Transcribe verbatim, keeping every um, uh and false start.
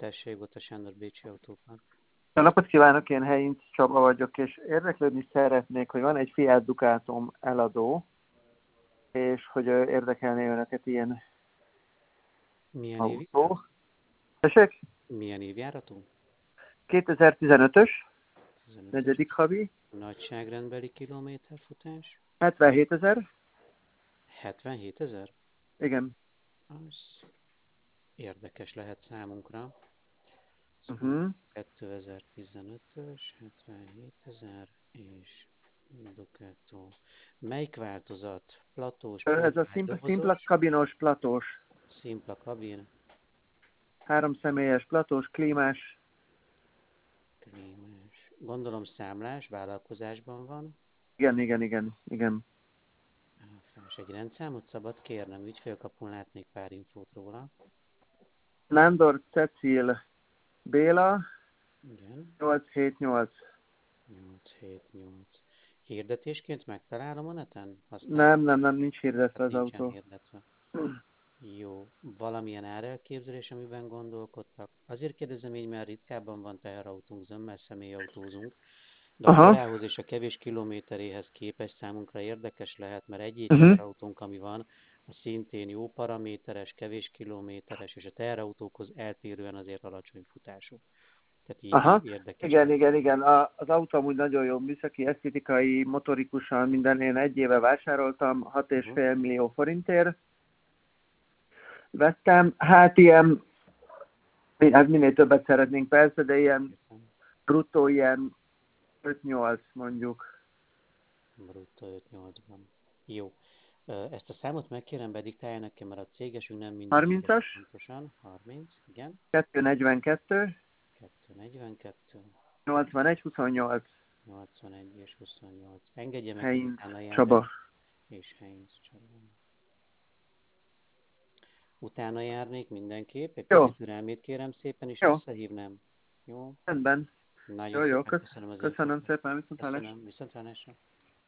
közelesség ott a Sándor Bécsi Autópark. Jó napot kívánok, én Heinz Csaba vagyok, és érdeklődni szeretnék, hogy van egy Fiat Ducatom eladó, és hogy ö, érdekelné önöket ilyen Milyen évi? autó. Tessék? Milyen évjáratú? kétezer-tizenötös, tizenötös. negyedik havi, Nagyságrendbeli kilométerfutás? hetvenhétezer, hetvenhétezer? igen. Az érdekes lehet számunkra. Szóval Uh-huh. kétezer-tizenötös, hetvenhétezer és Ducato. Melyik változat? Platós, Ez a pulmár, szimpla, szimpla dobozos, kabinos, platós, szimpla kabin, három személyes platós, klímás, klímás. Gondolom számlás, vállalkozásban van. igen, igen, igen, igen. Áfás. Egy rendszámot szabad kérnem, ügyfélkapun látnék pár infót róla. Nándor Cecil Béla, Igen, nyolc hét nyolc. nyolc hét nyolc. Hirdetésként megtalálom a neten? Használ? Nem, nem, nem, nincs hirdetve Tehát az nincsen autó. hirdetve. Jó. Valamilyen árelképzelés, amiben gondolkodtak? Azért kérdezem így, mert ritkábban van teherautónk, zömmel személyautózunk, de a Aha. korához és a kevés kilométeréhez képest számunkra érdekes lehet, mert egy-egy Uh-huh. teherautónk, ami van, az szintén jó paraméteres, kevés kilométeres, és a teherautókhoz eltérően azért alacsony futású. Tehát így, Aha, így érdekes igen, lehet. igen, igen. A, az autó amúgy nagyon jó műszaki, esztétikai, motorikusan minden. Én egy éve vásároltam, hat és Uh-huh. fél millió forintért. Vettem, hát ilyen, hát minél többet szeretnénk persze, de ilyen Értem. bruttó ilyen öt nyolc mondjuk. Bruttó öt nyolcban. Jó. Ö, Ezt a számot megkérem, bediktálja nekem, mert a cégesünk nem mindig írja harmincas, pontosan. harminc, igen. kettőszáznegyvenkettő, kettőszáznegyvenkettő, nyolcvanegy, huszonnyolc. nyolcvanegy és huszonnyolc. Engedje meg, hogy Heinz utána járjak, Csaba. és Heinz Csaba. Utána járnék mindenképp, egy Jó, pici türelmét kérem szépen, és jó, visszahívnám. Jó? rendben. Nagyon Jó, jó, szépen kösz, köszönöm az köszönöm infókat. szépen, viszontlátásra. Köszönöm, viszontlátásra.